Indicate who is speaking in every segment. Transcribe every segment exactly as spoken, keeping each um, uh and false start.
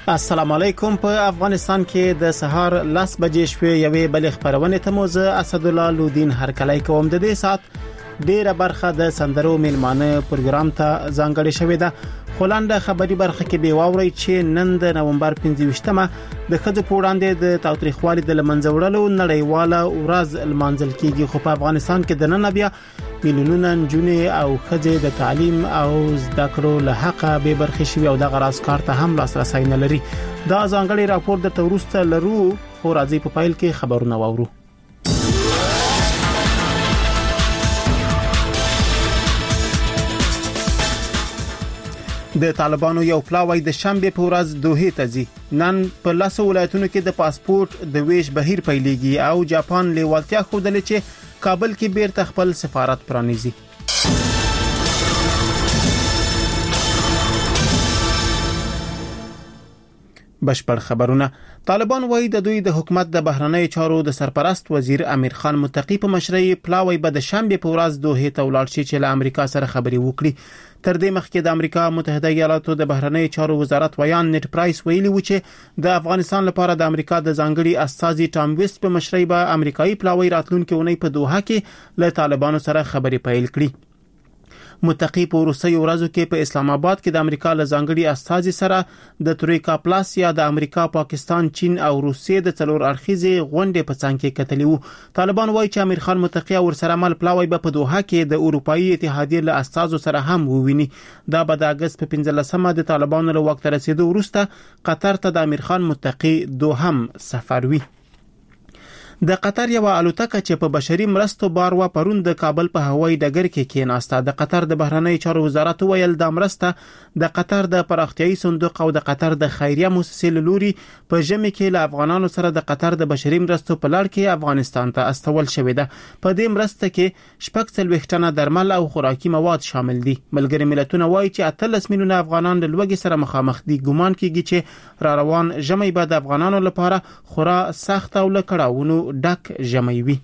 Speaker 1: السلام علیکم. په افغانستان کې د سهار لاس بجې شوې یوې بلې خبرونه ته موزه اسد الله لودین هرکلی کوم. د دې سات ډیره برخه د سندرو میلمانه پروګرام ته ځانګړې شوې ده. خلانده خبري برخه کې به واوري چې نن د نومبر پنځه ویشتمه د خځو په وړاندې د تاوتریخوالي د لمنځوړلو نړیواله ورځ لمانځل کیږي. خو په افغانستان کې د نن بیا میلیونونه نجونې او خځې د تعلیم او زده کړو له حقه به برخې شوي او د غراس کار ته هم لاسرسي نه لري. دا ځانګړي راپور د تورسته لرو خو راځي په فایل کې خبرونه واورو. د طالبانو یو پلاوی د شنبه په ورځ دوحه ته ځي. نن په لاسو ولایتونو کې د پاسپورت د ویش بهیر پیلېږي او جاپان لیوالتیا خوده چې کابل کې بیرته خپل سفارت پرانیزي. بشپړ خبرونه. طالبان وایي د دوی د حکومت د بهرنی چارو د سرپرست وزیر امیر خان متقی په مشرۍ پلاوی به د شنبه په ورځ دوحه ته ولاړ شي چې له امریکا سره خبري وکړي. تر دې مخکې د امریکا متحده ایالاتو د بهرنی چارو وزارت ویان نت پرایس ویلي و چې د افغانستان لپاره د امریکا د ځانګړي استازي ټام ویست په مشرۍ به امریکایي پلاوی راتلونکي اونۍ په دوحه کې له طالبانو سره خبري پیل کړي. متقی په وروستیو ورځو کې په اسلام آباد کې د امریکا له ځانګړي استازي سره د ترویکا پلاس یا د امریکا، پاکستان، چین او روسیې د څلور اړخیزې غونډې په څنګ کې کتلې وو. طالبان وایي چې امیر خان متقی او سره مل پلاوی به په دوحه کې د اروپאי اتحادیې له استازو سره هم وویني. دا به د اگست په پنځلسمه د طالبانو له وخت رسیدو وروسته قطر ته د امیر خان متقی دوهم سفر وي. د قطر یو الوتکه چې په بشري مرستو بار و پرون د کابل په هوایي ډګر کې کېناسته. د قطر د بهرنی چارو وزارت ویل د مرسته د قطر د پراختیايي صندوق او د قطر د خیریه مؤسسې لوري په ژمي کې له افغانانو سره د قطر د بشري مرستو په لړ کې افغانستان ته استول شوې ده. په دې مرسته کې شپږ څلوېښت ټنه درمل او خوراکي مواد شامل دي. ملګري ملتونه وایي چې اتلس میلیونه افغانان له لوږې سره مخامخ دي. ګومان کیږي چې را روان ژمي به د افغانانو لپاره خورا سخت او لکړاوونو ډک ژمی وي.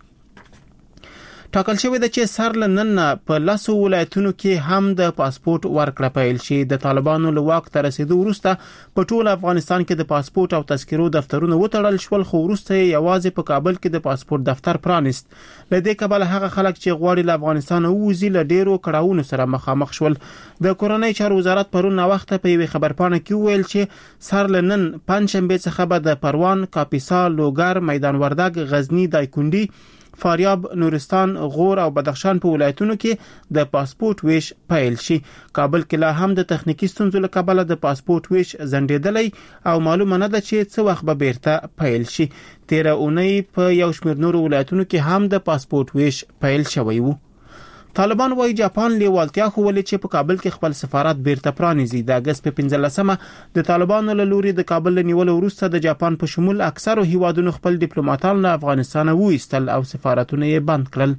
Speaker 1: ټاکل شوی ده چې سر لنن په لاسو ولایتونو کې هم د پاسپورت ورکړه پیل شي. د طالبانو له واک ته رسیدو وروسته په ټول افغانستان کې د پاسپورت او تذکرو دفترونه وتړل شول، خو وروسته یوازې په کابل کې د پاسپورت دفتر پرانیست. له دې کبله هغه خلک چې غواړي له افغانستان ووځي له ډیرو کړاوونو سره مخامخ شول. د کورنۍ چارو وزارت پرون وخت په یوه خبرپاڼه کې ویل چې سر لنن پنځشنبه څخه به د پروان، کاپیسا، لوګر، میدان وردګ، غزنی، دایکنډي، فاریاب، نورستان، غور او بدخشان په ولایتونو کې د پاسپورت ویش پیل شي. کابل کې لا هم د تخنیکی ستونزو له کبله د پاسپورت ویش ځنډېدلی او معلومه نه ده چې څه وخت به بیرته پیل شي. تیر اونۍ په یو شمېر نورو ولایتونو کې هم د پاسپورت ویش پیل شوی وو. طالبان وایي جاپان لیوالتیا خوولې چې په کابل کې خپل سفارت بیرته پرانیزي. د اگست په پنځلسمه د طالبانو له لوري د کابل نیولو وروسته د جاپان په شمول اکثرو هیوادونو خپل ډیپلوماټان له افغانستان وایستل او سفارتونه یې بند کړل.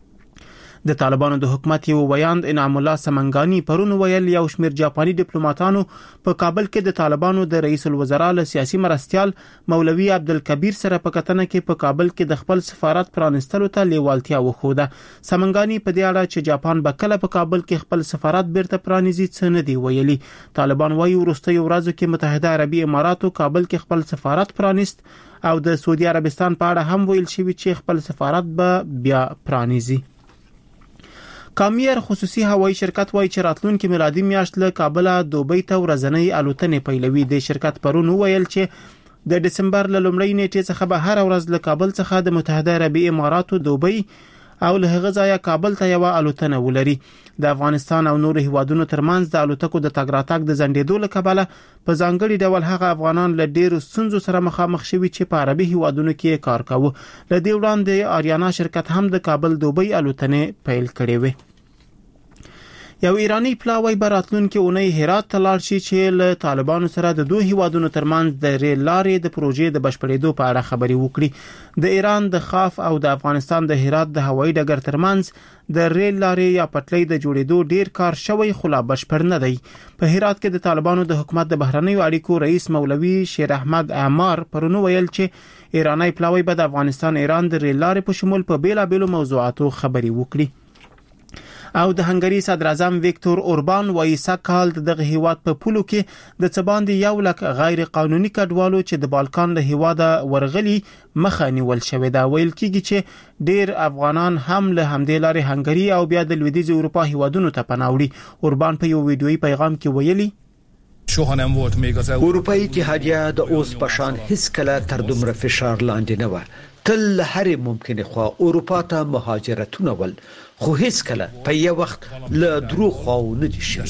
Speaker 1: د طالبانو د حکومت یو ویاند انعام الله سمنګانی پرون ویل یو شمېر جاپاني ډیپلوماټانو په کابل کې د طالبانو د رئیس الوزرا له سیاسي مرستيال مولوي عبدالکبیر سره په کتنه کې په کابل کې د خپل سفارت پرانستلو ته لیوالتیا وښوده. سمنګانی په دې اړه چې جاپان به کله په کابل کې خپل سفارت بیرته پرانیزي څه نه دی ویلي. طالبان وایي وروستیو ورځو کې متحده عربي اماراتو کابل کې خپل سفارت پرانیست او د سعودي عربستان په اړه هم ویل شوی چې خپل سفارت به بیا پرانیزي. کامیر خصوصي هوایي شرکت وایي چې راتلونکي میلادي میاشت له کابل دوبۍ ته ورځنۍ الوتنې پیلوي. د شرکت پرون ویل چې د دسمبر له لومړۍ نیټې څخه به هر ورځ له کابل څخه د متحده عربي اماراتو دوبۍ او له هغه ځایه کابل ته یو الوتنه ولري. د افغانستان او نورو هیوادونو ترمنځ د الوتکو د تګ راتګ د ځنډېدو له کبله په ځانګړي ډول هغه افغانان له ډیرو ستونزو سره مخامخ شوي چې په عربي هیوادونو کې کار کاوه. له دې وړاندې آریانا شرکت هم د کابل دوبۍ الوتنې پیل کړې وې. یو ایرانی پلاوی براتلونکي اونۍ هرات ته لاړ شي چې له طالبانو سره د دوه هیوادونو ترمنځ د ریل لارې د پروژې د بشپړېدو په اړه خبري وکړي. د ایران د خاف او د افغانستان د هرات د هوایي ډګر ترمنځ د ریل لارې یا پټلۍ د جوړېدو ډیر کار شوی خو لا بشپړ نه دی. په هرات کې د طالبانو د حکومت د بهرنیو اړیکو رئیس مولوي شیر احمد عمار پرون ویل چې ایرانی پلاوی به د افغانستان ایران د ریل لارې په شمول په بیلابېلو موضوعاتو خبري وکړي. او د هنګري صدر اعظم ویکتور اوربان وایي سکهال دغه هیواد په پولو کې د څباندې یو لک غیر قانوني کډوالو چې د بالکان له هیواده ورغلي مخه نیول شوې ده. ویل کېږي چې ډیر افغانان هم له همدې لارې هنګري او بیا د لویدیځ اروپا هیوادونو ته پناه وړي. اوربان په یو ویډیويي پیغام کې ویلي
Speaker 2: اروپאי اتحادیه د اوس پشان هیڅ کله تر دومره فشار لاندې نه و. تل هر ممکنه خو اروپا ته مهاجرتونه ول خو هیڅ کله په یو وخت له دروغ خو نه دي شي.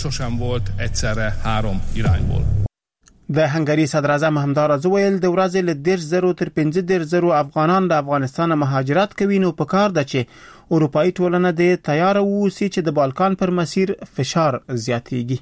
Speaker 1: د هنګري صدر اعظم همدارز ویل د ورځې له ډیر زرو تر پنځه ډیر زرو افغانان د افغانستان مهاجرت کوي نو په کار ده چې اروپאי ټولنه د تیار ووسی چې د بالکان پر مسیر فشار زیاتېږي.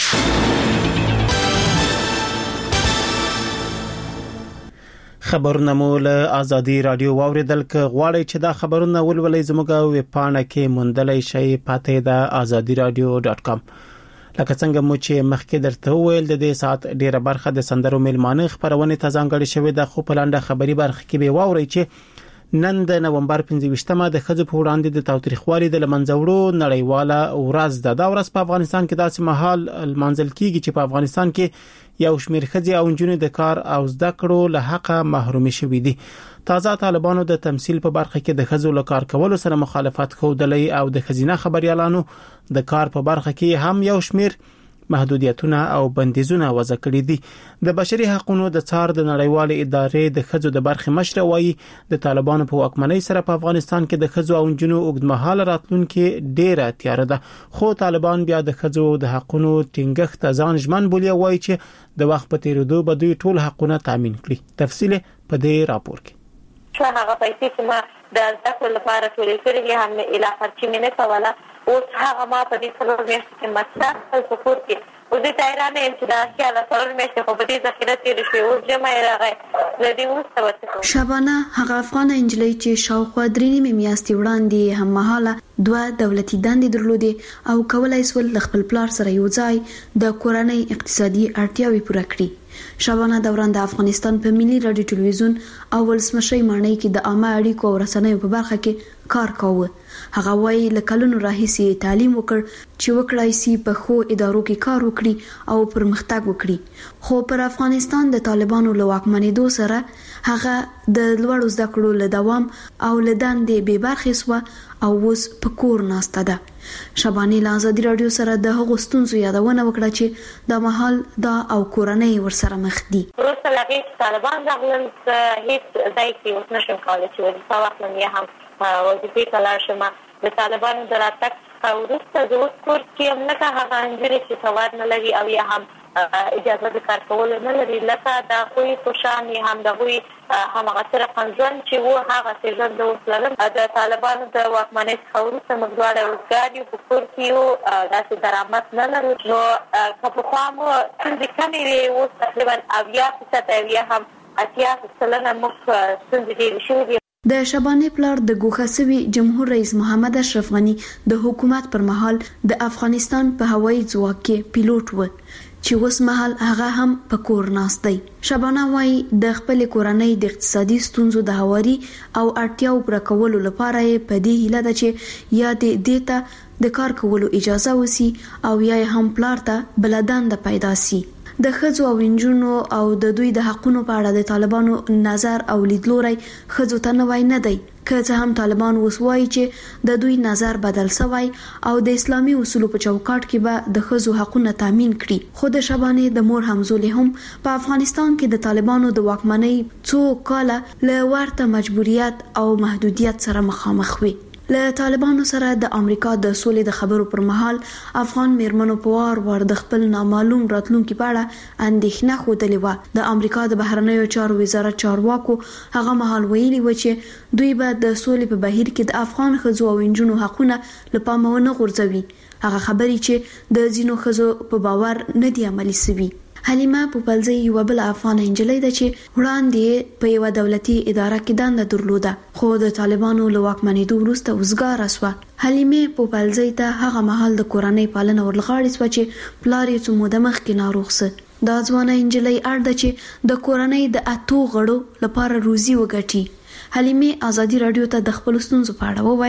Speaker 1: خبرونه مو له آزادی رادیو واوریدل. ک غواړئ چې دا خبرونه ولولئ زموږ ویب پاڼه کې موندلای شئ پته د آزادی رادیو ډاټ کام. لکه څنګه مو چې مخکې درته ویل د دې سات ډیره برخه د سندرو میلمانه خبرونه ته ځانګړې شوې ده خو په لاندې خبري برخه کې به واورئ چې نن د نومبر پنځه ویشتمه د خځو په وړاندې د تاوتریخوالي د لمنځوړو نړیواله ورځ ده. دا ورځ په افغانستان کې داسې مهال المنځل کیږي چې په افغانستان کې یو شمېر ښځې او نجونې د کار او زده کړو له حقه محرومې شوې دي. تازه طالبانو د تمثيل په برخه کې د ښځو له کار کولو سره مخالفت ښودلی او د ښځینه خبريالانو د کار په برخه کې هم یو شمېر محدودیتونه او بندیزونه وضع کړي دي. د بشري حقوقو د څار د نړیوال ادارې د ښځو د برخې مشر وایي د طالبانو په واکمنۍ سره په افغانستان کې د ښځو او نجونو اوږدمهاله راتلونکي ډیره تیار ده خو طالبان بیا د ښځو د حقوقو ټینګښت ځان ژمن بولي وایي چې د وخت په تیریدو به دوی ټول حقونه تامین کړي. تفصیل په دې راپور کې.
Speaker 3: شو هغه پیسې چې ما د ذکر لپاره ټولې کړې هم اله خرچې مې نه کوله اوس هغه ما په دې څلور میاشتې کې مصرف کړل په کور کې او دې تایرانه چې دا خیال څلور میاشتې خو په دې ذخیره تېرې شوې اوس جمع یې راغی له دې وروسته ورته
Speaker 4: شبانه هغه افغانه نجلۍ چې شاوخوا درې نیمې میاشتې وړاندې هم مهاله دوه دولتي دندې درلودې او کولای شول له خپل پلار سره یو ځای د کورنۍ اقتصادي اړتیاوې پوره کړي. شبانه دوران د افغانستان په ملي رادیو ټلویزیون او ولسمشي مانۍ کې د عامه اړیکو او رسنیو په برخه کې کار کاوه. هغه وايي له کلونو راهیسې تعلیم وکړ چې وکړای شي په خو ادارو کې کار وکړي او پرمختګ وکړي خو پر افغانستان د طالبانو له واکمنېدو سره هغه د لوړو زده کړو له دوام او له دندې بې برخې شو او اوس په کور ناسته ده. شبانه له آزادی رادیو سره د هغو ستونزو یادونه وکړه چې د محل دا او کورنۍ ورسره مخ دي.
Speaker 3: وروسته له هغې چې طالبان راغلل هېڅ ځای کې اوس نشم کولی چې وظیفه واخلم یا هم وظیفې ته لاړ شم. د طالبانو د راتګ څخه وروسته زه اوس کور کې یم لکه هغه نجونې چې سواد نه لري او یا هم اجازه د کار کولو نه لري لکه د هغوی په شان یا هم د هغوی هماغه صرفا ژوند چې و هغسې ژوند زه اوس لرم. د طالبانو د واکمنۍ څخه وروسته موږ دواړه اوزګار یو په کور کې یو داسې درآمد نه لرو نو که پخوا مو ستونزې کمې وې اوس تقریبا اویا فیصد او یا هم اتیا سلنه موږ ستونزې ډېرې شوې دي.
Speaker 4: د شبانه پلار د ګوښه سوي جمهور رئیس محمد اشرف غنی د حکومت پر مهال د افغانستان په هوایي ځواک کې پیلوټ و چې اوس مهال هغه هم په کور ناست دی. شبانه وايي د خپل کورنۍ د اقتصادي ستونزو د هواري او اړتیاو پر کولو لپاره په دې هیله ده چې یا د دیتا د کار کولو اجازه وسی او یا هم پلار ته بلدان پیدا سي. د ښځو او نجونو او د دوی د حقونو په اړه د طالبانو نظر او لیدلوري ښځو ته نوای نه دی که څه هم طالبان وسوي چې د دوی نظر بدل شوی او د اسلامي اصولو په چوکاټ کې به د ښځو حقونه تامین کړي خو د شبانه د مور همزولې هم په افغانستان کې د طالبانو د واکمنۍ څو کاله له ورته مجبوریت او محدودیت سره مخامخ وي. له طالبانو سره د امریکا د سولې د خبرو پر مهال افغان میرمنو په وار وار د خپل نامعلوم راتلونکي په اړه اندېښنه خوده و. د امریکا د بهرنیو چارو وزارت چارواکو هغه مهال ویلي و چې دوی به د سولې په بهیر کې د افغان ښځو او نجونو حقونه له پامه ونه غورځوي. هغه خبرې چې د ځینو ښځو په باور نه دي عملي شوي. حلیمه پوپلزی یو بل افغان نجلۍ ده چې وړاندې په یو دولتي اداره کې دنده درلوده خو د طالبانو له واکمنېدو وروسته وزګاره شوه. حلیمه پوپلزی ته هغه مهال د کورنۍ پالنه ورلغاړې شوه چې پلار یې څو موده مخکې ناروغ شو. دا ځوانه نجلۍ اړ ده چې د کورنۍ د اتو غړو لپاره روزي وګټي. حلیمه آزادی رادیو ته د خپل ستونزو په اړه وویل.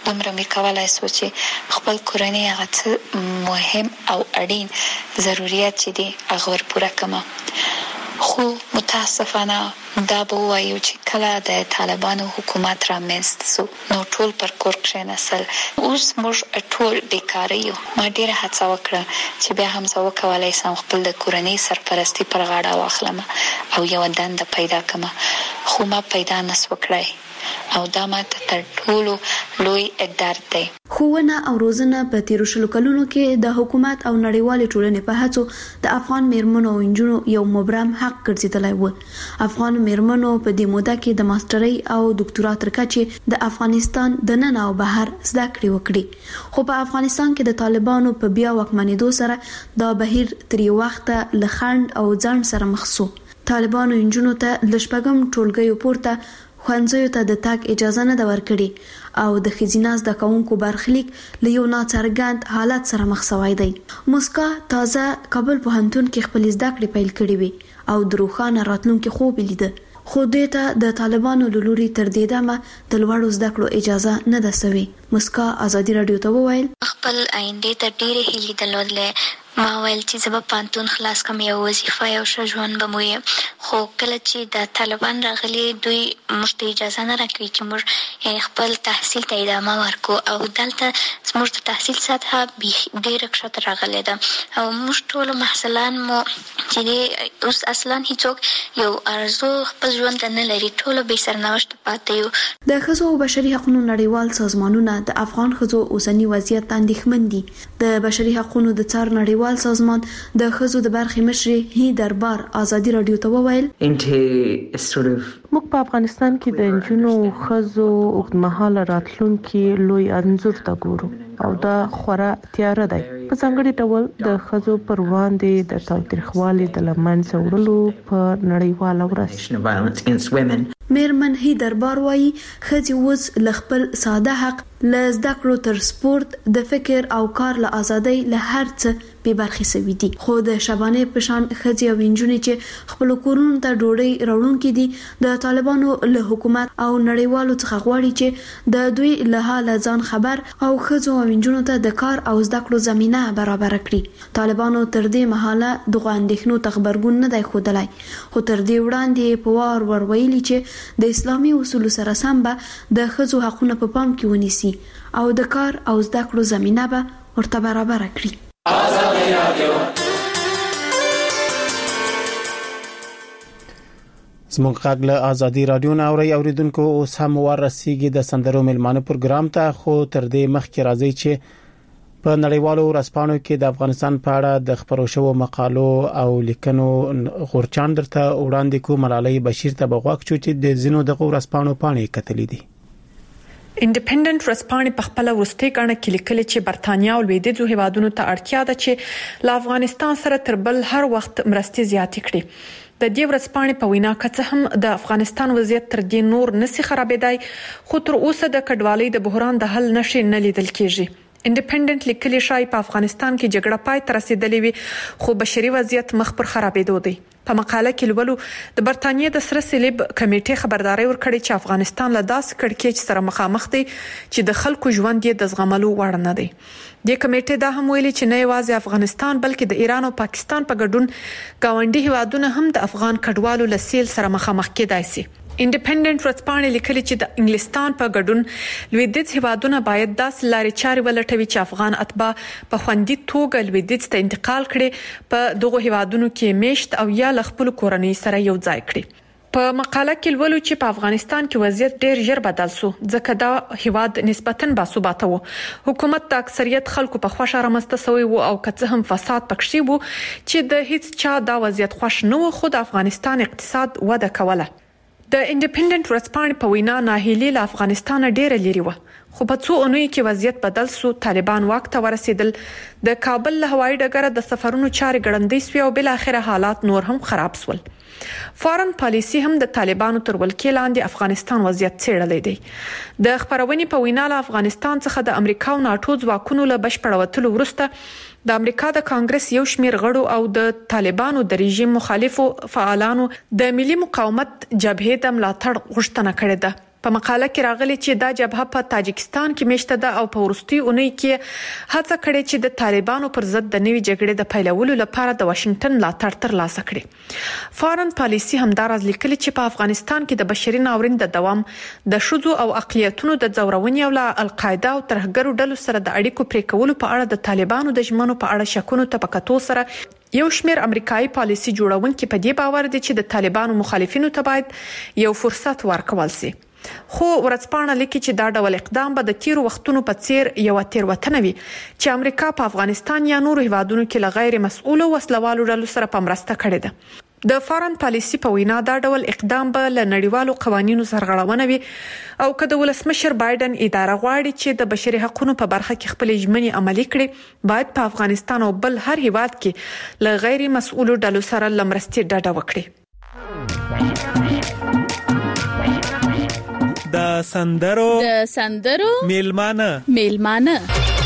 Speaker 5: دومره مې کولای سو چې خپل کورنۍ هغه مهم او اړین ضرورت چې دي هغه ور پوره کړم. خو متاسفانه دا به وایو چې کله د طالبانو حکومت رامنځته شو نو ټول پر کور کېناستل. اوس موږ ټول بیکاره یو. ما ډېره هڅه وکړه چې بیا هم زه وکولای شم خپل د کورنۍ سرپرستی پر غاړه واخلم او یو دنده پیدا کړم، خو ما پیدا نس وکړای او دا ماته تر ټولو لوی درد دی.
Speaker 4: ښوونه او روزنه په تیرو شلو کلونو کې د حکومت او نړیوالې ټولنې په هڅو د افغان میرمنو او نجونو یو مبرم حق ګرځیدلی و. افغان میرمنو په دې موده کې د ماسترۍ او ډاکټرا تر کچې د افغانستان د نن او بهر زده کړې وکړي، خو په افغانستان کې د طالبانو په بیا واکمنېدو سره دا بهیر تر یو وخته له خنډ او ځنډ سره مخ شو. طالبانو نجونو ته ل شپږم ټولګیو پورته ښوونځیو ته د تګ اجازه نه ده ورکړې او د ښځینه زده کوونکو برخلیک له یو ناڅرګند حالت سره مخ شوی دی. مسکا تازه کابل پوهنتون کې خپل زده کړې پیل کړې وي او د روښانه راتلونکي خوب لیده، خو دې ته د طالبانو له لوري تر دې دمه د لوړو زده کړو اجازه نه ده سوې. مسکا ازادي رادیو ته وویل
Speaker 5: خپل آینده ته ډېرې هیلې درلودلې. ما ویل چې زه به پانتون خلاص کم یو وظیفه یو ښه ژوند به مو وي، خو کله چې د طالبان راغلي دوی موږ ته اجازه نه راکوي چې موږ خپل تحصیل ته ادامه ورکړو او دلته زموږ د تحصیل سطحه ډېره کښته راغلې ده او موږ ټول محصلان مو چې اوس اصلا هیڅوک یو ارزو خپل ژوند نه لري، ټول بې سرنوشته پاتې یو.
Speaker 4: د ښځو او بشري حقوقو نړیوال سازمانونه د افغان ښځو اوسنی وضعیت ته اندېښمن دي. د بشري حقوقو د څار نړیوال سازمان د ښځو د برخې مشرې هی دربار ازادي رادیو ته وویل
Speaker 6: موږ په افغانستان کې د نجونو ښځو اوږدمهاله راتلونکي لوی انځور ته ګورو او دا خورا تیاره دی. په ځانګړي ډول د ښځو پر وړاندې د تاوتریخوالي د له منځه وړلو په نړیواله ورځ.
Speaker 4: میرمن هی دربار وایي ښځې اوس له خپل ساده حق له زده کړو تر سپورت د فکر او کار له ازادۍ له هر څه بې برخې سوي دي، خو د شبانې په شان ښځې او نجونې چې خپلو کورونو ته ډوډۍ راوړونکي دي د طالبانو له حکومت او نړیوالو څخه غواړي چې د دوی له حاله ځان خبر او ښځو او نجونو ته د کار او زده کړو زمینه برابره کړي. طالبانو تر دې مهاله دغه اندېښنو ته غبرګون نه دی ښودلی، خو تر دې وړاندې په وار ور ویلي چې د اسلامي اصولو سره سم به د ښځو حقونه په پام کې ونیسي او د کار او زده کړو زمینه به ورته برابره کړي.
Speaker 1: زموږ غږ له ازادي رادیو نه اوري اوریدونکو اوس هم ورسیږي د سندرو ملمانه پروګرام ته، خو تر دې مخکې راځي چې په نړیوالو ورځپاڼو کې د افغانستان په اړه د خبرو شوو مقالو او لیکنو غورچاند درته وړاندې کوم. ملالۍ بشیر ته بغواک چې د زینو د ورځپاڼو پاڼې کتلې دي.
Speaker 7: انډیپندنت ورځپاڼې په خپل ورستۍ کڼه کې لیکلي چې برتانیا او لویدیځو هیوادونو ته اړتیا ده چې له افغانستان سره تر بل هر وخت مرستې زیاتې کړي. د دې ورځپاڼې په وینا که هم د افغانستان وضعیت تر دې نور نسی خرابېدای، خو تر اوسه د کډوالۍ د بحران د حل نشي نه لیدل کېږي. انډیپندنت لیکلي شای په افغانستان کې جګړه پای ته رسیدلې وي، خو بشري وضعیت مخ پر خرابېدو دی. په مقاله کې لولو د برتانیې د سره صلیب کمیټې خبرداري ورکړې چې افغانستان له داس کړکېچ سره مخامخ دی چې د خلکو ژوند یې د زغملو وړ نه دی. د کمیټې دا هم ویلي چې نه یوازې افغانستان بلکې د ایران او پاکستان په ګډون گاونډي هیوادونه هم د افغان کډوالو له سیل سره مخامخ کېدای شي. انډیپندنت ورځپاڼې لیکلي چې د انګلستان په ګډون لویدیځ هیوادونه باید داسې لارې چارې ولټوي چې افغان اتباع په خوندي توګه لویدیځ ته انتقال کړي، په دغه هیوادونو کې میشت او یا له خپل کورنۍ سره یو ځای کړي. په مقاله کې لولو چې په افغانستان کې وضعیت ډېر ژر بدل شو ځکه دا هیواد نسبتاً باثباته و. حکومت د اکثریت خلکو په خوښه رامنځته شوی و او که څه هم فساد پکښې و چې د هیڅ چا دا وضعیت خوښ نه و، خو د افغانستان اقتصاد وده کوله. د انډیپندنت ورځپاڼې په وینا ناهیلي له افغانستان ډېره لري و، خو په څو اونیو کې وضعیت بدل شو. طالبان واک ته ورسېدل، د کابل له هوایي ډګره د سفرونو چارې ګړندۍ شوې او بل اخر حالات نور هم خراب شول. فارن پالیسی هم د طالبانو تر ولکې لاندې افغانستان وضعیت څېړلی دی. د خبرونې په وینا له افغانستان څخه د امریکا او ناټو ځواکونو له بشپړ وتلو وروسته د امریکا د کانګرس یو شمېر غړو او د طالبانو د رژیم مخالفو فعالانو د ملي مقاومت جبهې د ملاتړ غوښتنه کړې ده. په مقاله کې راغلي چې دا جبهه په تاجکستان کې میشته ده او په وروستي اونۍ کې هڅه کړې چې د طالبانو پر ضد د نوي جګړې د پیلولو لپاره د واشنگټن ملاتړ ترلاسه کړي. فارن پالیسي همداراز لیکلي چې په افغانستان کې د بشري ناورین د دوام، د شذو او اقلیتونو د ځورونې او له القاعده او ترهګرو ډلو سره د اړیکو پرې کولو په اړه د طالبانو د ژمنو په اړه شکونو ته په کتو سره یو شمېر امریکایي پالیسي جوړونکي په دې باور دي چې د طالبانو مخالفینو ته باید یو فرصت ورکول شي. خو ورځپاڼه لیکي چې دا ډول اقدام به د تیرو وختونو په څیر یو تیروتنه وي چې امریکا په افغانستان یا نورو هیوادونو کې له غیر مسؤلو وسلوالو ډلو سره په مرسته کړې ده. د فارن پالیسي په وینا دا ډول اقدام به له نړیوالو قوانینو سرغړونه وي او که د ولسمشر بایدن اداره غواړي چې د بشري حقوقو په برخه کې خپل ژمنې عملي کړي، باید په افغانستان او بل هر هیواد کې له غیر مسؤلو ډلو سره لمرستي ډډه وکړي.
Speaker 8: د سندرو
Speaker 9: د سندرو
Speaker 8: میلمانه
Speaker 9: میلمانه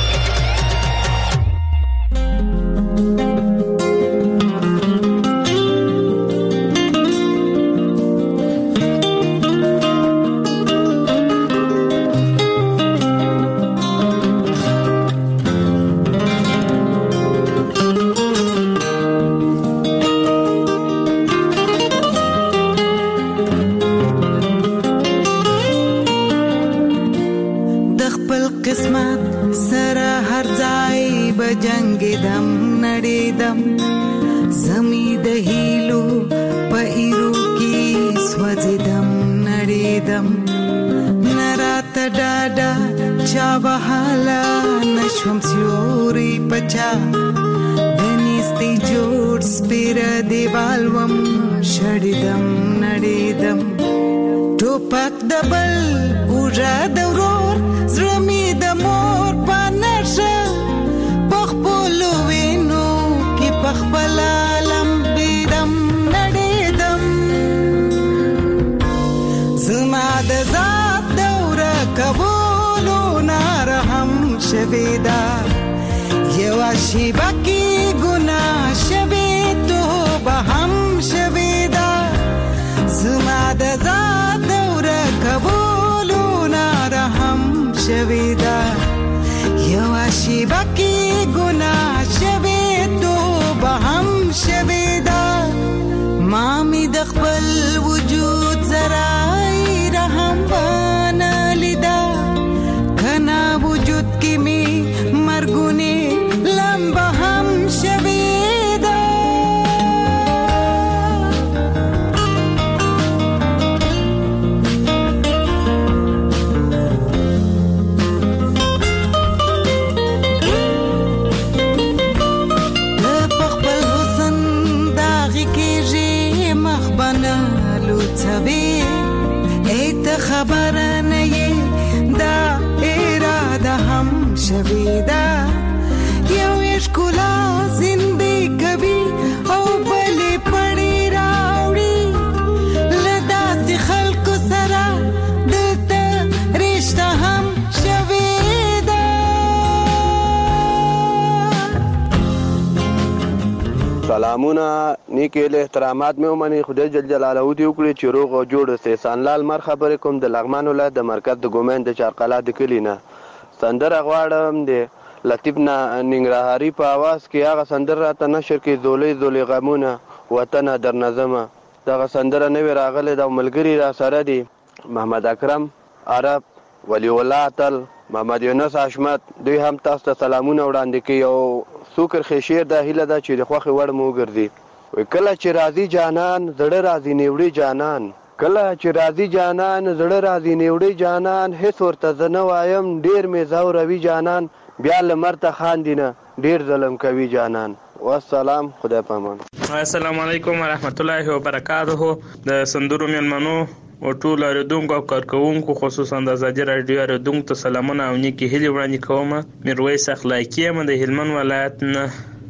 Speaker 10: سلامونه نیکه له احترامات مې ومني. خدای جل جلاله دې وکړي چې روغ او جوړ اوسې. سانلال مر خبرې کوم د لغمان ولایت د مرکز د ګومین د چارقلا د کلي نه. سندره غواړم د لطیف ننګرهاري په اواز کې هغه سندره راته نشر کې زولې زولې غمونه وطن در نظمه. دغه سندره نوې راغلې د ملګري را سره دي محمد اکرم عرب، ولی الله تل، محمد یونس حشمت. دوی هم تاسو ته سلامونه وړاندې کوي او سوکر خشیر د هیله ده چې د خوخي وړ مو ګرځي. وای کله چې راضی جانان زړه راضی نیوړي جانان، کله چې راضی جانان زړه راضی نیوړي جانان، هیڅ ورته زنه وایم ډیر می زوروي جانان، بیا لمرته خاندینه ډیر ظلم کوي جانان. والسلام، خدای پامان.
Speaker 11: السلام علیکم ورحمت الله وبرکاته. د سندرو میلمنو او ټول اوریدونکو او کارکونکو خصوصا د ازادي رادیو اوریدونکو ته سلامونه او نیکی هیلې وړاندې کوم. میرویس اخلاقی یم د هلمند ولایت نه.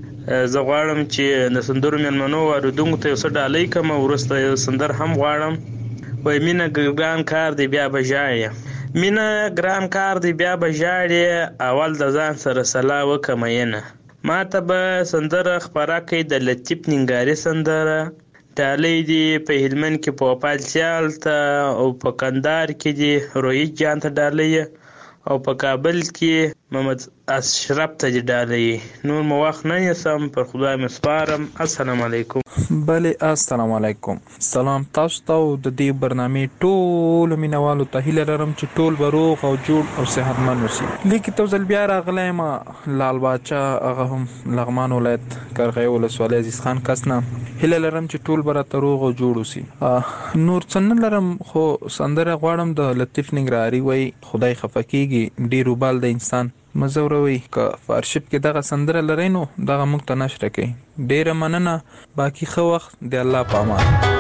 Speaker 11: زه غواړم چې د سندرو میلمنو او اوریدونکو ته یو څه ډالۍ کوم. وروسته یو سندر هم غواړم. وای مینه ګران کار دی بیا بجاړې، مینه ګران کار دی بیا بجاړې، اول د ځان سره سلا وکمینه. ما ته به سندره خپره کوي د لطیف ننګاري سندره ډالۍ دي په هلمند کې په وپال سیال ته او په کندهار کې دي روهیت جان ته ډالۍ او په کابل کې محمد اشرف ته دي ډالۍ. نور مو وخت نه نیسم، پر خدای مې سپارم. السلام علیکم.
Speaker 9: بله السلام علیکم. سلام تاسو ته او د دې برنامې ټولو مینوالو ته هیله لرم چې ټول به روغ او جوړ او صحتمند اوسي. لیکي تو ځل بیا راغلی یم لال باچا هغه هم لغمان ولایت کرغی ولسوالۍ عزیز خان کس نه هیله لرم چې ټول به راته روغ او جوړ اوسي. نور څه نه لرم خو سندره غواړم د لطیف ننګرهاري وایي خدای خفه کېږي ډېر وبال د انسان مزوروي. که فارشپ کې دغه سندره لرئ نو دغه موږ ته نشر کړئ. ډېره مننه. باقي ښه وخت د الله په امان.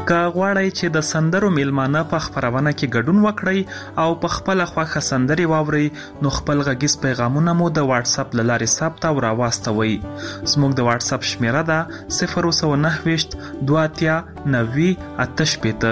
Speaker 8: که غواړئ چې د سندرو میلمانه په خپرونه کې ګډون وکړئ او په خپل خوښه سندرې واورئ نو خپل غږیز پیغامونه مو د واتس اپ له لارې ثبت او راواستوئ. زموږ د واتس اپ شمیره ده صفر سو نهه ویشت دوه اتیا نوي اته شپېته.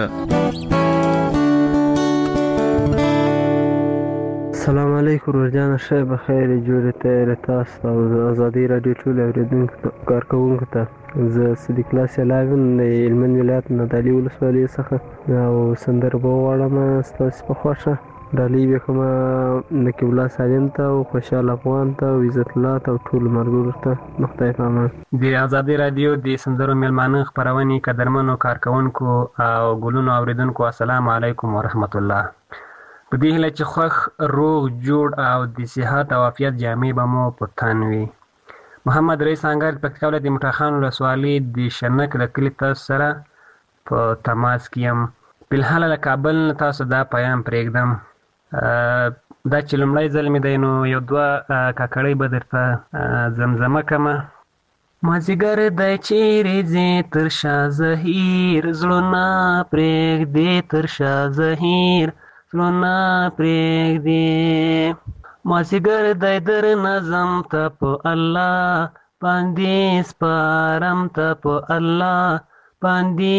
Speaker 12: السلام علیکم ورجان شه بخیر جوړه ته تاسو او ازادي رادیو ټول اوریدونکو کارکونکو ته زه صدیق الله سلاوین د هلمند ولایت نادعلي ولسوالۍ څخه او سندره به وغواړم ستاسو په خوښه ډالۍ به کوم نقیب الله سالم ته او خوشحال افغان ته او عزت الله ته او ټول مرګور ته مخته پامه.
Speaker 13: د ازادي رادیو د سندرو میلمانه خبرونه قدرمنو کارکونکو او ګلونو اوریدونکو السلام علیکم ورحمت الله. په دې هیله چې خوښ روغ جوړ او د صحت او عافیت جامې به مو په تن وي. محمد رئیس انګر پکتیکا ولایت د موټاخان ولسوالۍ د شنک د کلي تاسو سره په تماس کې یم. بلحال له کابل تاسو دا پیام پرېږدم. دا چې لومړی ځل مې دی نو یو دوه کاکړۍ به درته زمزمه کړمه. مازدیګر دی چیرې ځې تر شا زهیر زړونه پرېږدې تر شا زهیر زړونه پرېږدې مازدیګر دی در نظم ته په الله باندې سپارم ته په الله باندې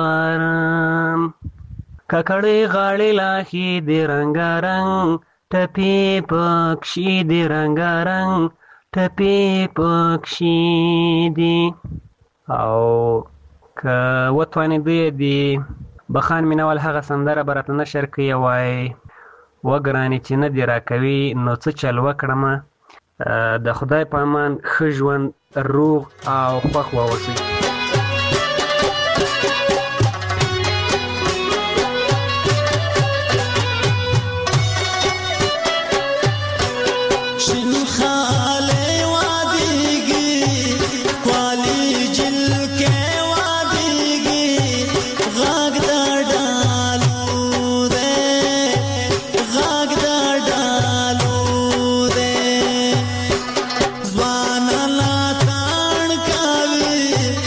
Speaker 13: سپارم کاکړۍ غاړې لاښي د رنګارنګ ټپې پکښې د رنګارنګ ټپې پکښې دي. او که وتوانېدی د بخان مینوال هغه سندره به راته نشر کړي وای وګرانې چې نه دې راکوي نو څه چل وکړمه. د خدای په امان ښه ژوند روغ او خوښ واوسئ.
Speaker 14: ځوان لا تان کوي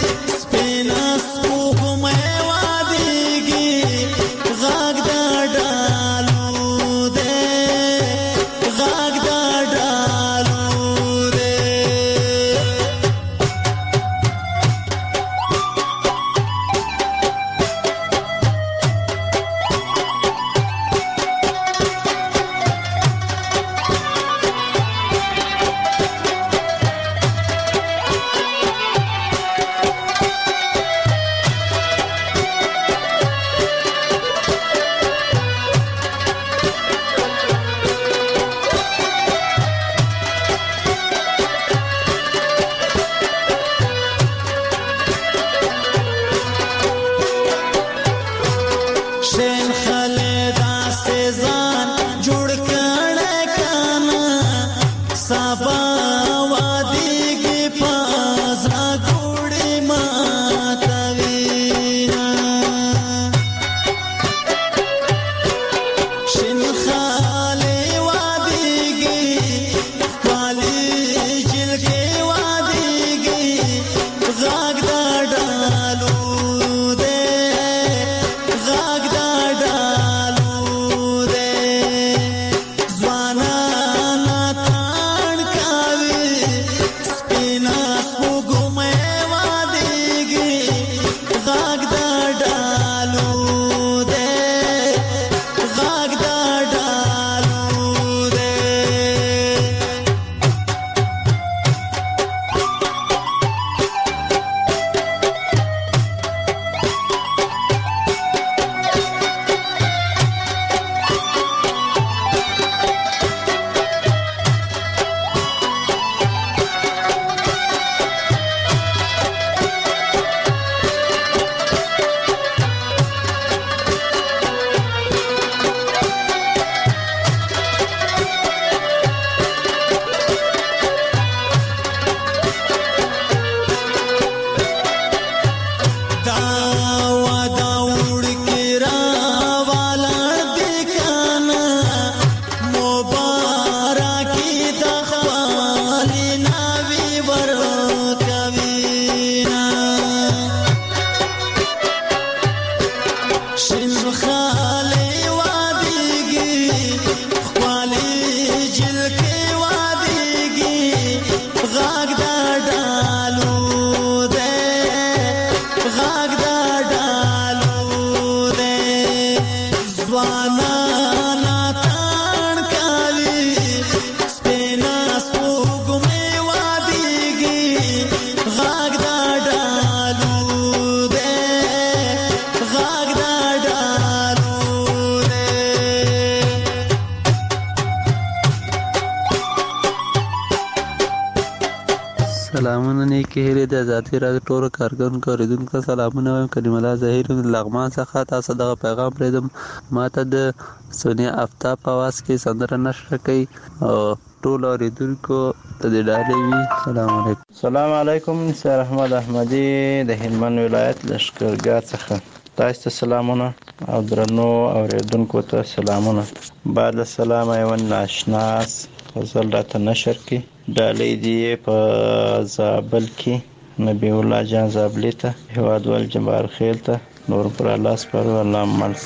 Speaker 14: سلامونه نیکی هیلې د ذاتی راډیو ټولو کارکونکو اوریدونکو سلامونه وایم. کریم الله ظهیر لغمان څخه تاسو دغه پیغام پرېږدم. ماته د سونیا آفتاب په اواز کې سندره نشر کوي او ټول اوریدونکو ته د ډالۍ وي. سلام علیکم.
Speaker 15: سلام علیکم. سر احمد احمدی د هلمند ولایت لشکرګاه څخه تاسو ته سلامونه او درنو اوریدونکو ته سلامونه. بعد السلام ایوان ناشناس غزل راته نشر کی ډالۍ دی په زابل کې نبی الله جان زابلی ته هواد ول جبار خیل ته نور پر الله سپارو الله مرس.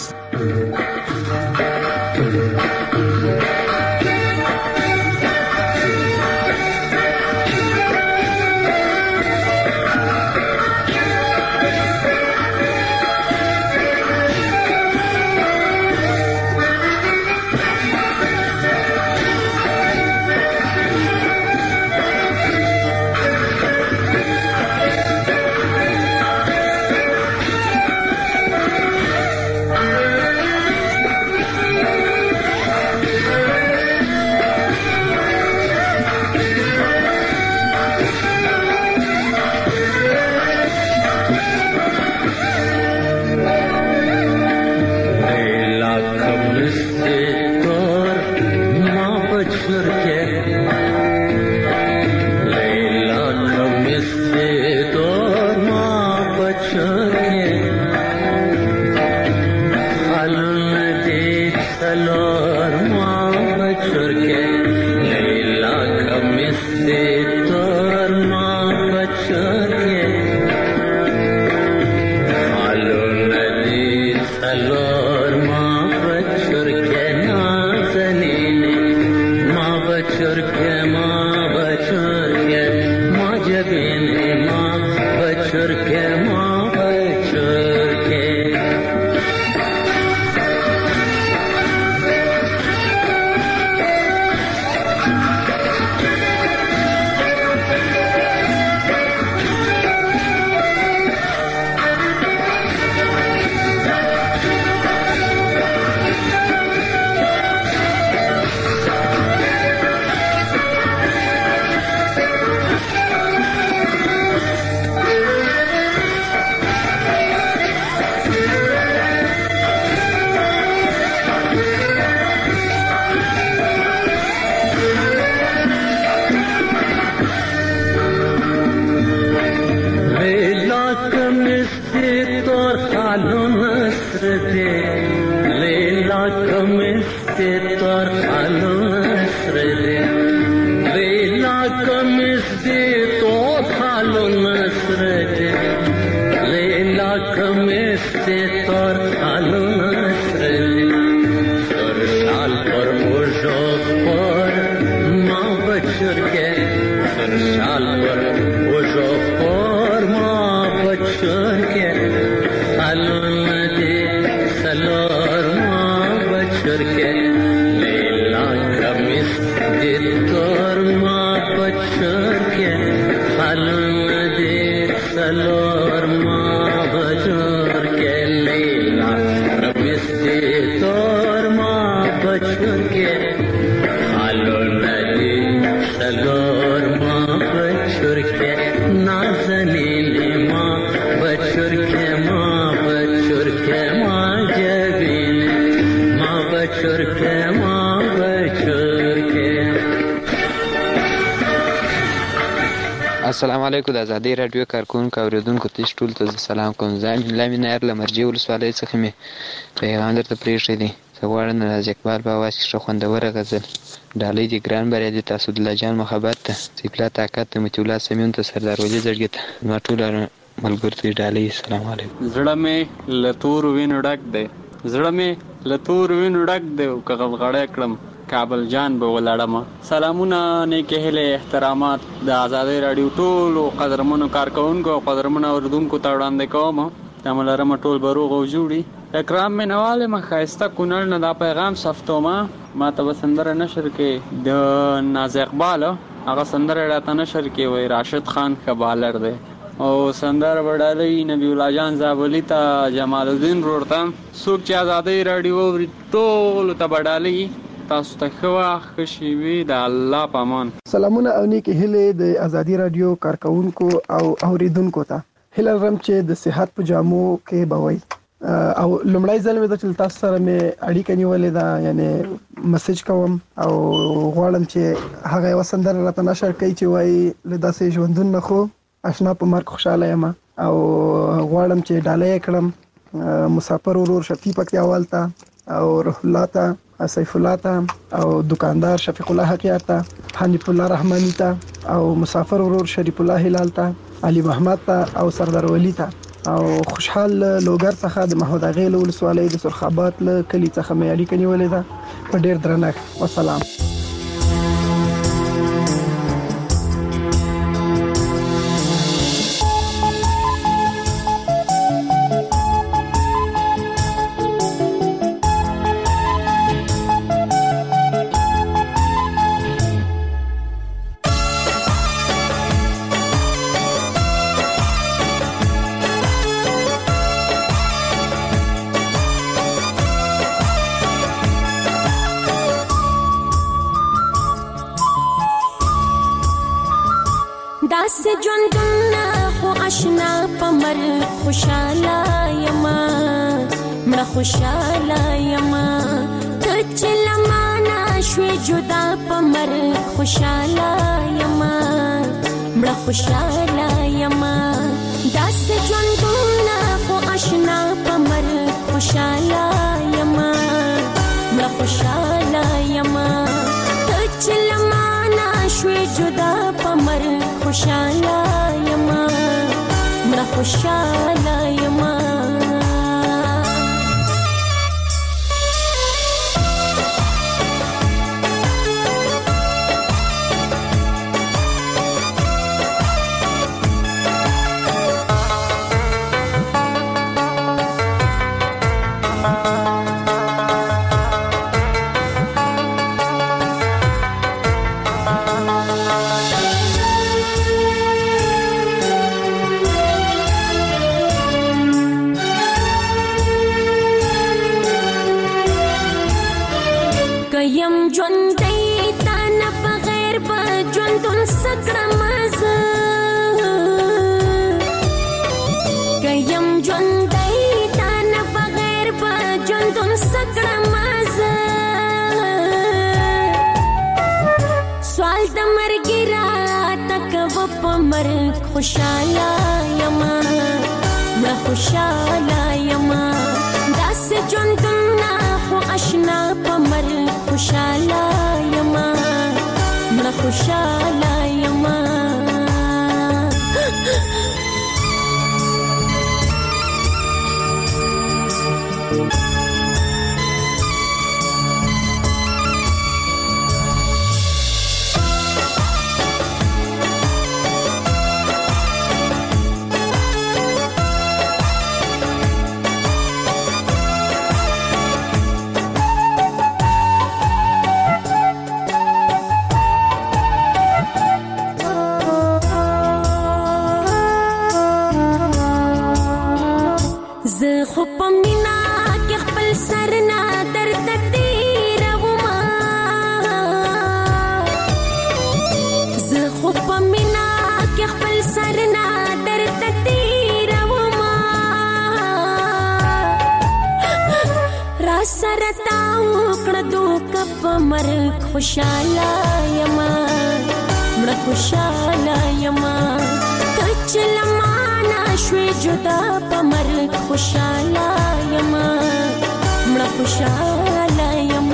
Speaker 16: السلام علیکم. د ازادي رادیو کارکونکو اوریدونکو ته ټول ته سلام کوم. زه لمن نیر لمرجی ولسوالۍ څخه می پیغام درته پرېښی دی. زه غواړم د راز اقبال په اواز کې ښه خوندوره غزل ډالۍ دی ګران بریا دی تاسو د الله جان محبت ته سیپلا طاقت ته متي الله سمیون ته سردار ولی زړګي ته ما ټول ملګرو ته ډالۍ. سلام علیکم.
Speaker 17: زړه مې له تور وینو ډک دی زړه مې له تور وینو ډک دی او که غلغړی کړم کابل جان به ولاړم. سلامونه نیکې هیلې احترامات د ازادي رادیو ټولو قدرمنو کارکونکو او قدرمنو اوریدونکو ته وړاندې کوم. دا ملرم ټول بروغ او جوړي اکرام مینواله ما خایسته کونړ نه دا پیغام سفتوما ما ته سندره نشر کې د ناز اقبال هغه سندره راته نشر کې وای راشد خان کبالر دی او سندره وړالې نبی الله جان زابلی ته جمال الدین رورتم څوک چې آزادۍ رادیو ټول ته وړالې تاسو ته خوا خوشي وي د الله پامان.
Speaker 18: سلامونه او نیکی هیله د ازادي رادیو کارکونکو او اوریدونکو ته هیله رم چې د صحت په جامو کې بوي او لمړی ځل مې د تاسو سره مې اړیکه نیولې ده یعنی میسج کوم او غواړم چې هغه وسندره راته نشر کړئ چې وایي له داسې ژوندون نه خو آشنا په مرګ خوشاله یم او غواړم چې ډالۍ کړم مسافر ورور شفیق پکتیاوال ته او روح الله ته سیف الله ته او دکاندار شفیق الله حقیار ته حنیف الله رحمانی ته او مسافر ورور شریف الله هلال ته علي محمد ته او سردار ولی ته او خوشحال لوګر څخه د محمود اغیل ولسوالۍ د سرخابات له کلی څخه مې اړیکه نیولې ده په ډیر درنښت والسلام.
Speaker 19: داسې ژوندونه خو آشنا په مرګ خوشاله یم مړه خوشاله یم ته چې له مانه شوې جدا په مرګ خوشاله یم مړه خوشاله یم داسې ژوندونه خو آشنا په مرګ خوشاله یم مړه خوشاله یم ته چې له مانه شوې جدا په مرګ خوشاله یم مړه خوشاله یم. یم ژوندۍ تا نه بغیر به ژوندون څه کړم زه که یم ژوندۍ تا نه بغیر به ژوندون څه کړم زه سوال د مرګ راته کوه په مرګ خوشاله یم مړه خوشاله یم داسې ژوندونه خو آشنا په مرګ خوشاله یم مړه خوشاله یم. زه خو په مینا کې خپل سر نه درد تیرومه زه خو په مینا کې خپل سر نه درد تیرومه را سره تا وکړه دوک په مرګ خوشاله یم مړه خوشاله یم ته چې له مانه شوې جدا په مرګ خوشاله یم مړه خوشاله یم.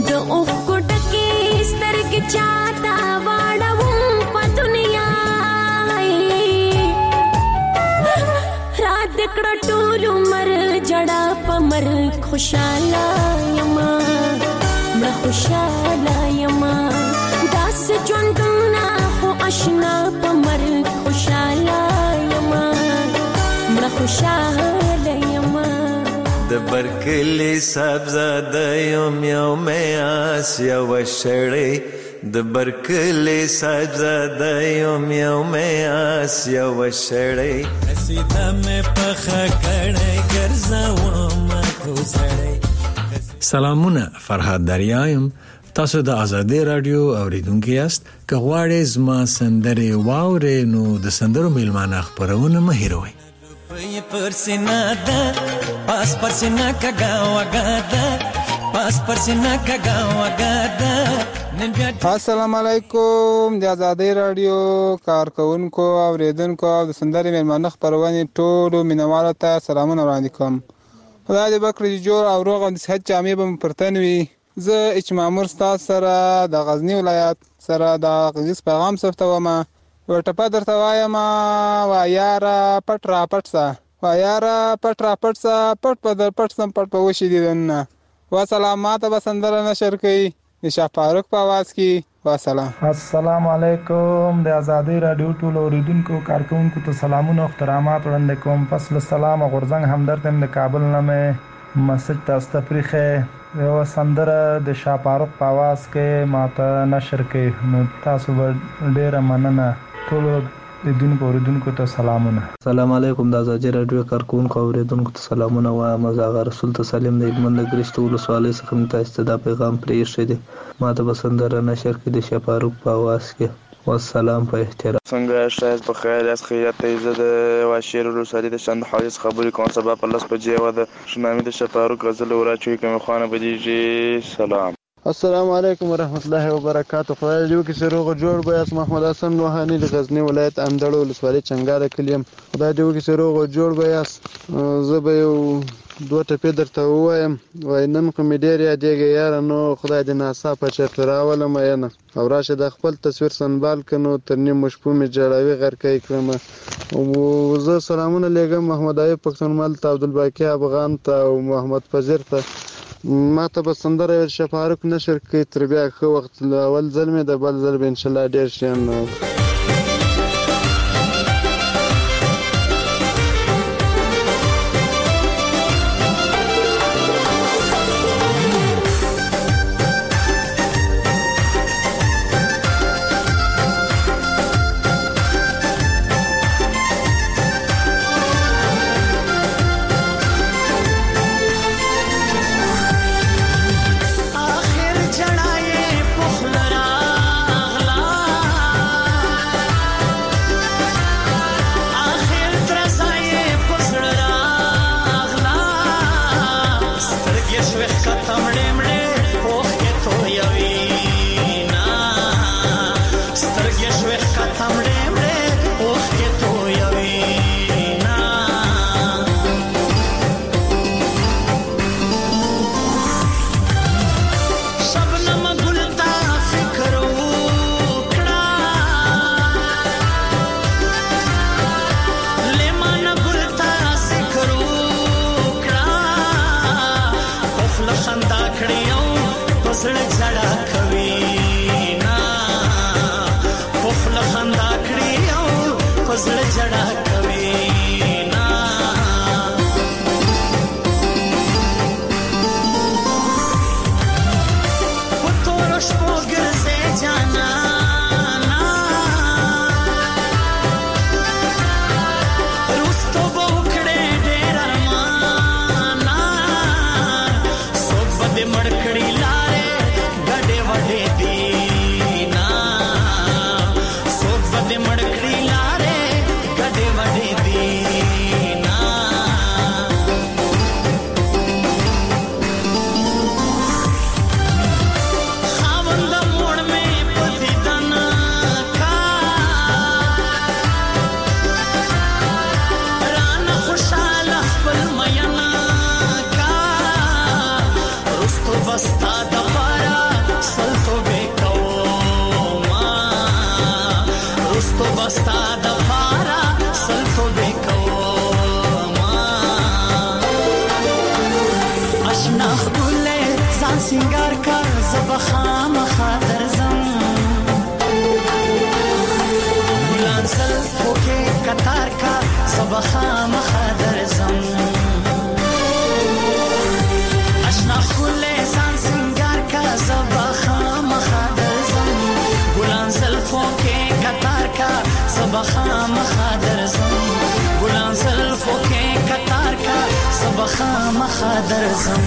Speaker 19: د اوخ کوټکې سترګې چاته واړوم په دنیا رات کړه ټول عمر جړه په مرګ خوشاله یما مړه خوشاله یما داس ژوندونه خو آشنا په مرګ خوشاله یما مړه خوشاله یما
Speaker 20: د برکلی سبزه د یوم یوم آس یو شړې د برکلی سبزه د یوم یوم آس یو شړې قصیده مې پخه کړې ګرځوم کوسړې.
Speaker 21: سلامونه، فرهاد دریایم. تاسو د آزادۍ رادیو اوریدونکو یاست. که غواړئ زما سندرې واورئ نو د سندرو میلمانه خپرونه مه هېروئ.
Speaker 20: پای پرسینا ده پاس پرسینا کګا وګا ده پاس پرسینا کګا وګا ده.
Speaker 22: السلام علیکم د آزادۍ رادیو کارکونکو او اوریدونکو او د سندرې میلمانه خپرونې ټولو مینوالو ته سلامونه وړاندې کوم. خدای دې وکړي چې جوړ او روغ او د صحت جامې به مو پر تن وي. زه اچ مامور ستاسو سره د غزني ولایت سره د غږیز پیغام ثبتوم. یوه ټپه درته وایم: وا یاره پټ را پټ سه، وا یاره پټ را پټ سه، پټ په در پټ سم پټ په وشي دیدنه. وسلام. ماته به سندره نشر کوي د شاه فاروق په آواز کې. وسلام.
Speaker 23: السلام علیکم د آزادۍ رادیو ټول اوریدونکو کارکونکو ته سلامونه او احترامات وړاندې کوم. پس له سلام او غورځنګ همدرد د کابل نه مې مسج تاسو ته پریښی. یو سندره د شاه فاروق په آواز کې ماته نشر کوي نو تاسو به ډیره مننه. ټول اوریدونکو اوریدونکو ته سلامونه.
Speaker 14: السلام علیکم د آزادۍ رادیو کارکونکو اوریدونکو ته سلامونه وایم. زه هغه رسول ته سلیم د هلمند د ګرشت ولسوالۍ څخه مې تاسو ته دا پیغام پرېښی دی. ماته به سندره نشر کړي د شاه فاروق په آواز کې. والسلام په احترام.
Speaker 24: څنګه شاید په خیر یاست؟ خیریت دی. زه د واشیر ولسوالۍ د شند حوادث خبرې کوم. سبا په لس بجې وه د شنامي د شاه فاروق غزل وراچوي کومې خوانه بدیږي. سلام.
Speaker 10: السلام علیکم ورحمت الله وبرکاته. خدای دې وکړي چې روغ جوړ به یاست. محمد حسن نوحاني د غزني ولایت اندړ ولسوالۍ چنګاله کلي یم. خدای دې وکړي چې روغ جوړ به یاست. زه به یو دوه ټپې درته ووایم. وایي نن خو مې ډېر یادېږي یاره، نو خدای دې ناڅاپه چېرته راولم ینه او راشه د خپل تصویر سنبال که نو تر نیمو شپو مې جړاوي غرکی کړمه. زه سلامونه لیږم محمد ایوب پښتونمل ته، عبدالباقي افغان ته او محمد فضیر ته. ما ته به سندره شاه فاروق نشر کړي. تر بیا ښه وخت. اول ځل مې د بل ځل به انشاءالله ډېر شیان
Speaker 25: مړ کړي لارې ګډې وډې
Speaker 20: زبخام خاطرزم ګلان زلفو کې قطار کا زبخام خاطرزم اشنا خله سان سنگار کا زبخام خاطرزم ګلان زلفو کې قطار کا زبخام خاطرزم ګلان زلفو کې قطار کا زبخام خاطرزم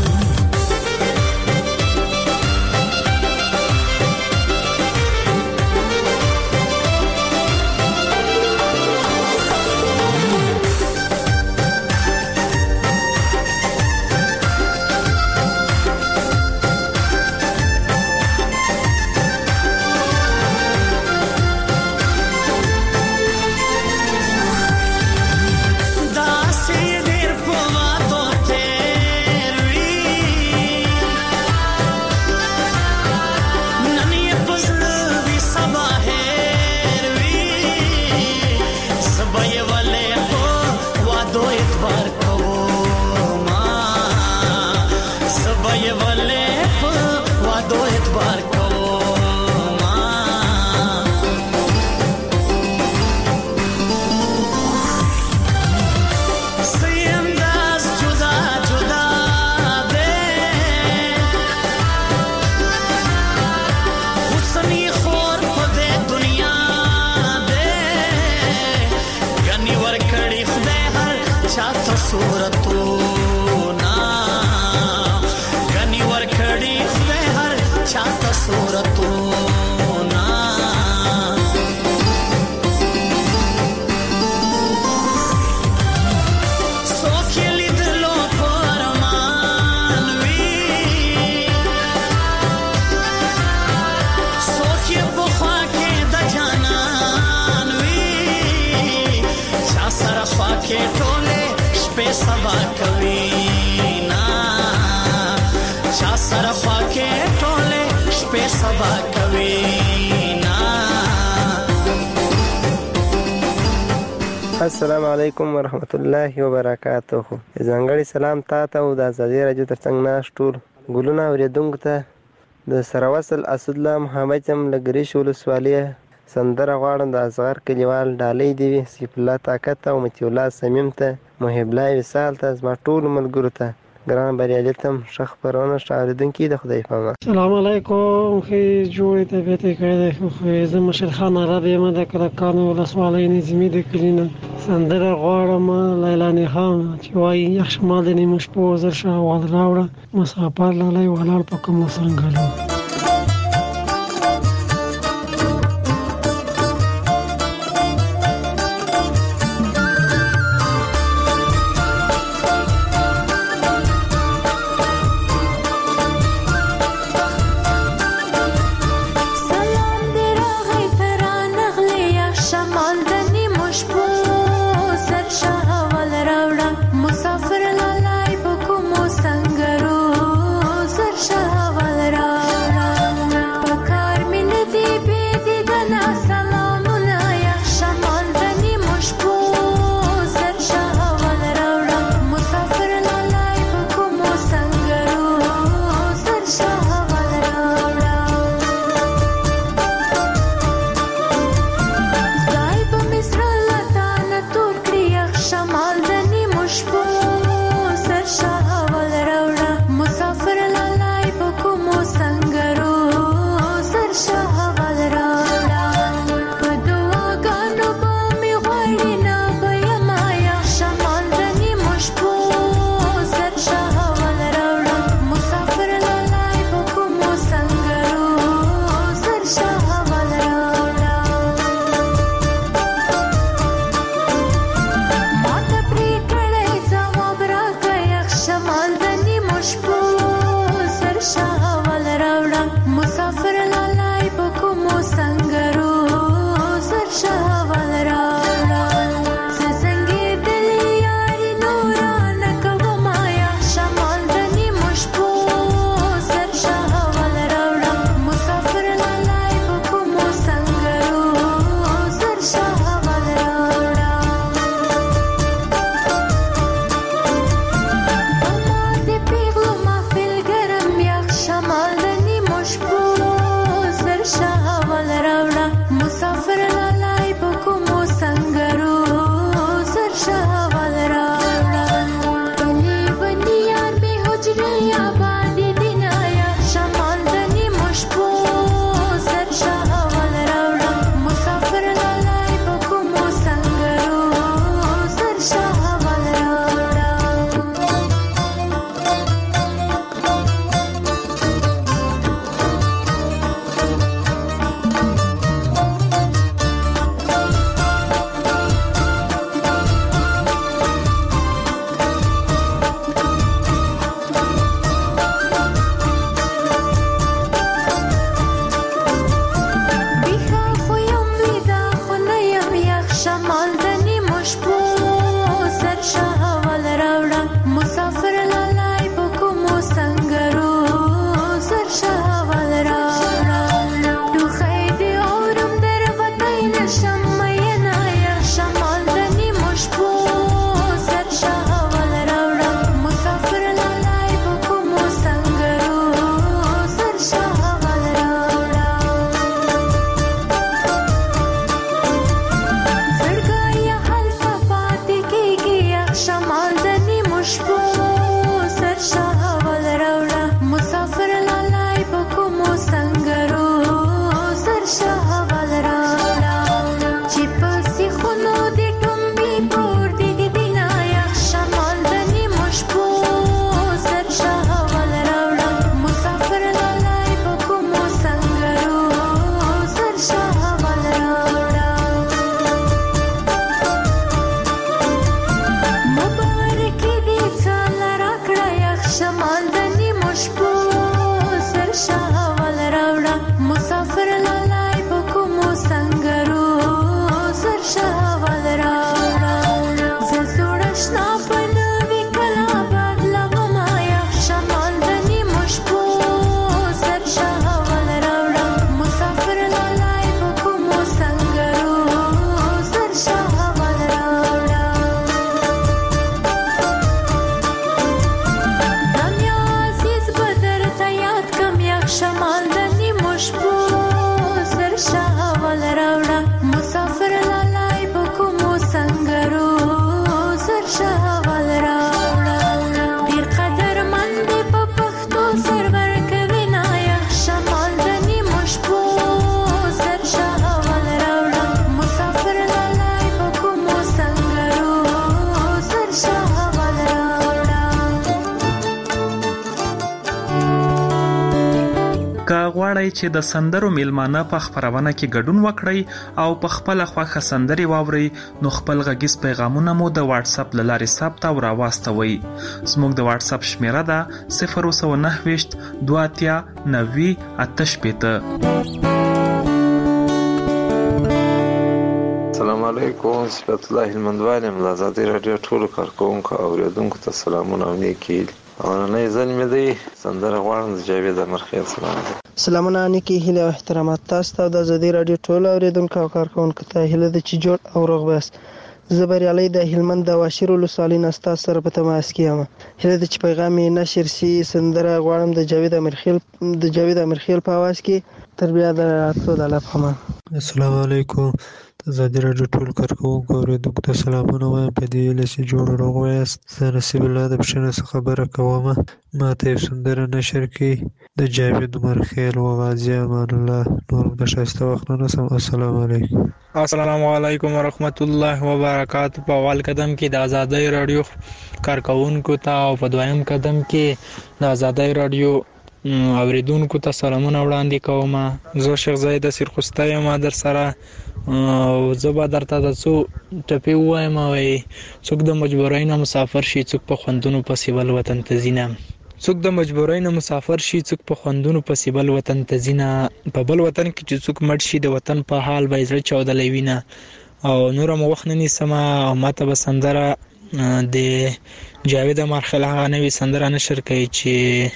Speaker 2: السلام علیکم ورحمت الله وبرکاته. ځانګړی سلام تاسو او د ازادي رادیو ترڅنګ ناش ټول ګلونه اوریدونکو ته د سره وصل اسد الله محمد جم لګریش ولسوالۍ سندره غواړم د اصغر کلیوال ډالۍ دی سیف الله طاقت او متي الله سمیم ته محب الله وصال ته زما ټول ملګرو ته ګران بریالیتم شخ پرونه شاوریدونکو د خدای په امان.
Speaker 3: السلام علیکم. خې جوړې ته به ته کړې خو زه مشر خان عربی ما د کلکانو ولسوالۍ نظامی د کلینه سندره غواړم لیلا نه خان چې وایي یخ شمال د نیمه شپو زر شاه وال راوړه مسافر لاله ولال په کوم څنګه
Speaker 19: مسافر لاله په کوم څنګه رو سر شاه ولرا
Speaker 8: که غواړئ چې د سندرو میلمانه په خپرونه کې ګډون وکړئ او په خپله خوښه سندرې واورئ نو خپل غږیز پیغامونه مو د واتس اپ له لارې ثبت او راواستوئ. زموږ د واتس اپ شمیره ده صفر اووه نهه ویشت دوه اتیا نوي اته شپېته.
Speaker 1: السلام علیکم، صفت الله هلمندوال یم. د ازادي راډیو ټولو کارکوونکو او اورېدونکو ته سلامونه او نیکې هیلې. اولنی ځل مې دی سندره غواړم د جاوید امرخیل. سلام
Speaker 2: سلامونه نیکې هیلې او احترامات تاسو ته د ازادي راډیو ټولو اورېدونکو او کارکوونکو ته هیله ده چې جوړ او روغ یاست. زه بریالۍ د هلمند د واشیر ولسوالۍ نه ستاسو سره په تماس کې یم. هیله ده چې پیغام یې نشر سي. سندره غواړم د جاوید امرخیل د جاوید امرخیل په اواز کې. تر بیا د راتلو د الله په امان.
Speaker 4: السلام علیکم. ازادي راډیو ټول کارکوونکو او اورېدونکو ته سلامونه وایم په دې هیله چې جوړ روغ یاست. زه نصیب الله د پښتنه څخه خبره کوم. ما ته یو سندره نشر کړي د جاوید امرخیل و غازی امان الله. نورم د ښایسته وخت نه نسم. السلام علیکم.
Speaker 9: السلام علیکم ورحمت الله وبرکاته. په اول قدم کې د ازادي راډیو کارکوونکو ته او په دویم قدم کې د ازادي راډیو اوریدونکو ته سلامونه وړاندې کوم. زه شیخ زید سرخسته یم در سره او زه به درته د څو ټپې ووایم. وایي څوک د مجبورۍ نه مسافر شي، څوک په خوندونو پسې بل وطن ته ځي نه. څوک د مجبورۍ نه مسافر شي، څوک په خوندونو پسې بل وطن ته ځي نه. په بل وطن کې چې څوک مړ شي د وطن په حال به یې زړه چاودلی وي نه. او نوره مو وخت نه نیسمه او ما ته به سندره د جاوید امرخیل هغه نوې سندره نشر کوي چې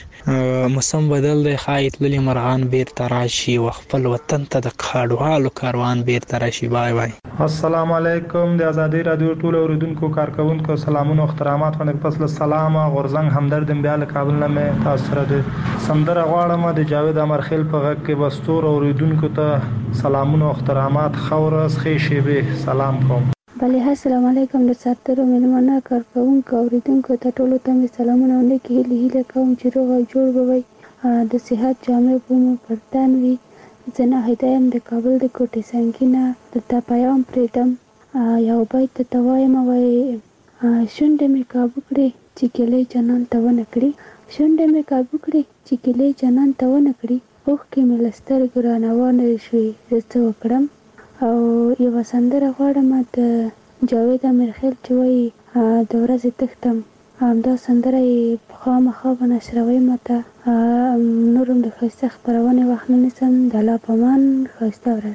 Speaker 9: موسم بدل دی ښایي تللي مرغان بیرته راشي و خپل وطن ته د کاډوالو کاروان بیرته راشي. بای بای.
Speaker 23: السلام علیکم. د ازادي راډیو ټول اوریدونکو کارکوونکو سلامونه او احترامات باندې پس له سلام غورزنګ همدرد بیا له کابل نه مې تاسو سره د سندره غواړم د جاوید امرخیل په غږ کې بستور اوریدونکو ته سلامونه او احترامات. خورس خې شیبه سلام کوم.
Speaker 5: بله السلام علیکم. د ساترو مېلمانه کارکوونکو اوریدونکو ته ټولو ته مې سلامونه او نیکې هیلې هیله کوم چې روغ او جوړ به وئ. د صحت جامې به مو پر تن وي. زه ناهیده یم د کابل د کوټې څنګي نه. درته پیام پرېږدم یو بیت درته وایم. وایي شونډې مې کابو کړې چې ګیلې جانان ته ونه کړي. شونډې مې کابو کړې چې ګیلې جانان ته ونه کړي. اوښکې مې له سترګو رانوانې شوې. زه څه وکړم؟ او یوه سندره غواړم د جاوید امرخیل چې وایي د ورځې تښتم. همدا سندره یې خامخا به نشروئ ماته. نور هم د ښایسته خپرونې وخت نه نیسم. د الله په امان. ښایسته ورځ.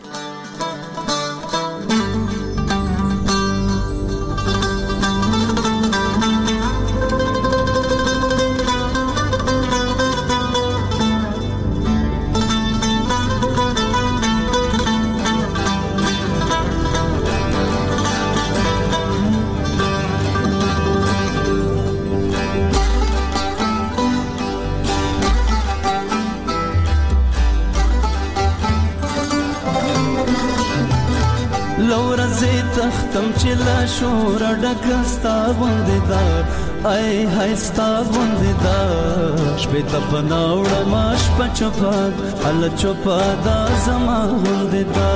Speaker 20: تختم چې لا شور ډکه ستا غوندې ده. ای های ستا غوندې ده. شپې ته په ناوړه ما شپه چوپه هله چوپه دا زما غوندې ده.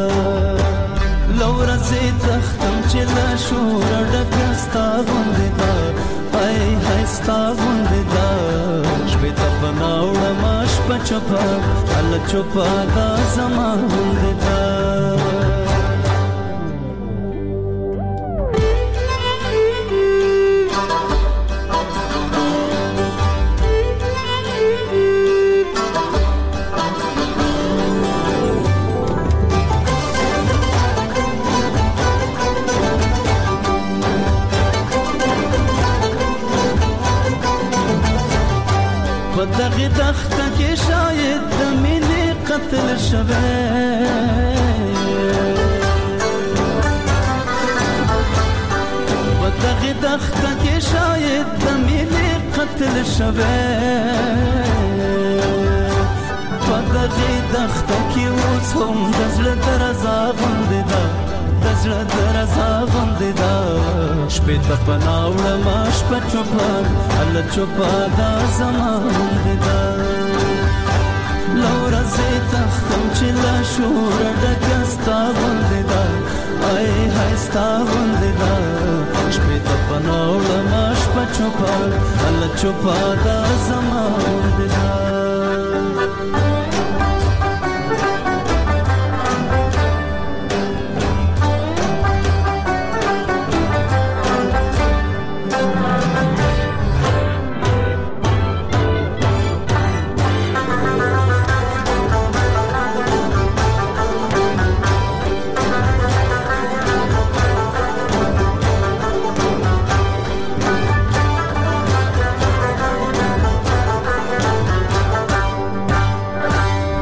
Speaker 20: له ورځې تختم چې لا شور ډکه ستا غوندې ده. ای های ستا غوندې ده. شپې ته په ناوړه ما شپه چوپه هله چوپه دا زما غوندې ده. په دغه دښته کې شاید د مینې قتل شوی. په دغه دښته کې شاید د مینې قتل شوی. په دغه دښته کې اوس هم د زړه درزا غوندې ده. د زړه درزا غوندې ده. شپې ته په ناوړه ما شپه چوپه هله چوپه دا زما غوندې ده. له ورځې تښتم چې له شوره ډکه ستا غوندې ده. ای های ستا غوندې ده. شپې ته په ناوړه ما شپه چوپه هله چوپه دا زما غوندې ده.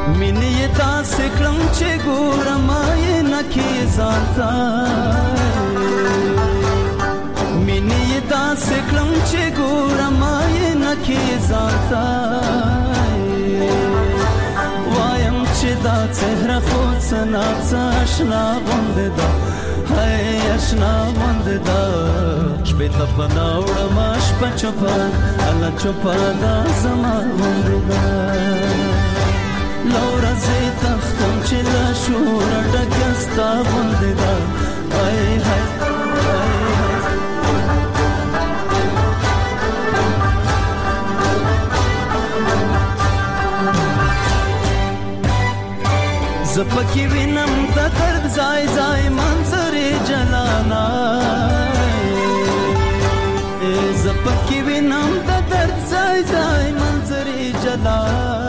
Speaker 20: مینې یې داسې کړم چې ګورم یې نه کې ځان ته مینې یې داسې کړم چې ګورم یې نه کې ځان ته وایم چې دا څهره خو څه ناڅه اشنا غوندې ده هی اشنا غوندې ده شپې ته پناه وړم شپه چوپه هله چوپه دا زما غوندې ده له ورځې تښتم چې له شوره ډکه ستا غوندې ده هی هی زه پکې وینم د درد ځای ځای منظرې جلانا زه پکې وینم د درد ځای ځای منظرې جلانا